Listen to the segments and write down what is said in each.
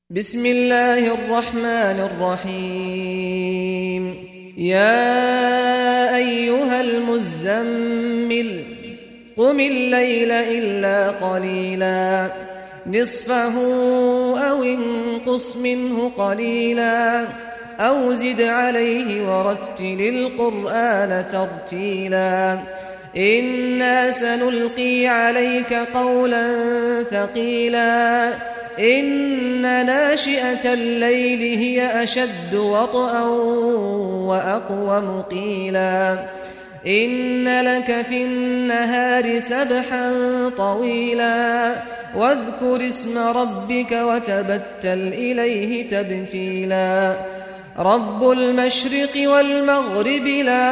بسم الله الرحمن الرحيم يا أيها المزمل قم الليل إلا قليلا نصفه أو انقص منه قليلا أو زد عليه ورتل القرآن ترتيلا إنا سنلقي عليك قولا ثقيلا إن ناشئة الليل هي أشد وطئا وأقوم قيلا إن لك في النهار سبحا طويلا واذكر اسم ربك وتبتل إليه تبتيلا رب المشرق والمغرب لا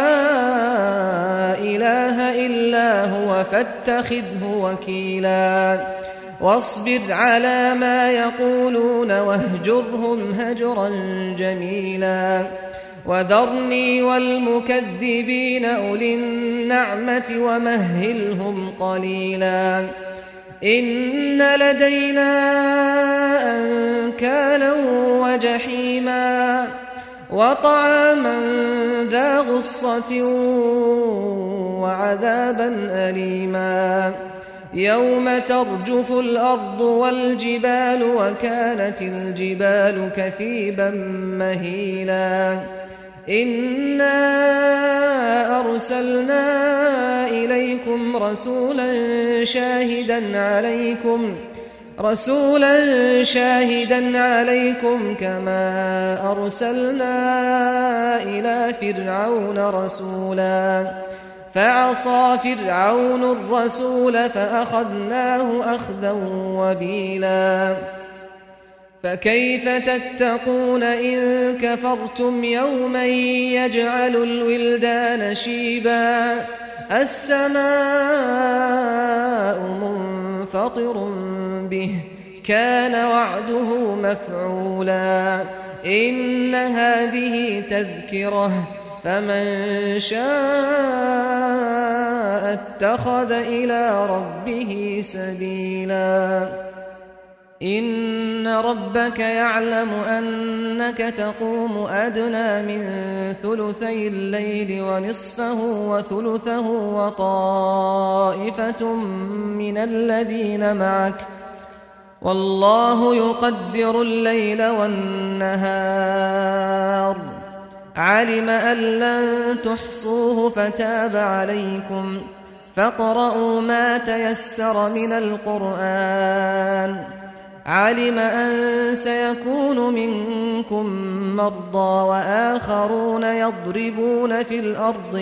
إله إلا هو فاتخذه وكيلا واصبر على ما يقولون واهجرهم هجرا جميلا وذرني والمكذبين أولي النعمة ومهلهم قليلا إن لدينا أنكالا وجحيما وطعاما ذا غصة وعذابا أليما يوم ترجف الأرض والجبال وكانت الجبال كثيبا مهيلا إنا أرسلنا إليكم رسولا شاهدا عليكم كما أرسلنا إلى فرعون رسولا فعصى فرعون الرسول فأخذناه أخذا وبيلا فكيف تتقون إن كفرتم يوما يجعل الولدان شيبا السماء منفطر به كان وعده مفعولا إن هذه تذكرة فمن شاء اتخذ إلى ربه سبيلا إن ربك يعلم أنك تقوم أدنى من ثلثي الليل ونصفه وثلثه وطائفة من الذين معك والله يقدر الليل والنهار علم أن لن تحصوه فتاب عليكم فاقرؤوا ما تيسر من القرآن علم أن سيكون منكم مرضى وآخرون يضربون في الأرض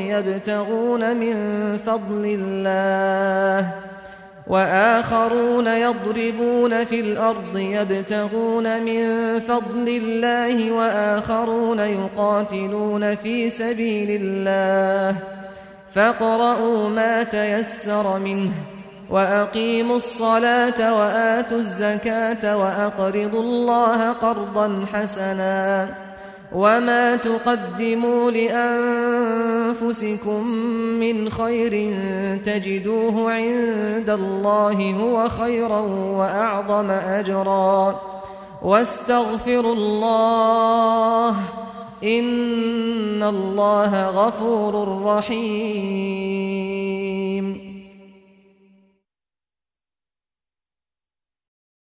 يبتغون من فضل الله وآخرون يقاتلون في سبيل الله فاقرؤوا ما تيسر منه وأقيموا الصلاة وآتوا الزكاة وأقرضوا الله قرضا حسنا وما تقدموا لأنفسكم من خير تجدوه عند الله هو خيرا وأعظم أجرا واستغفروا الله إن الله غفور رحيم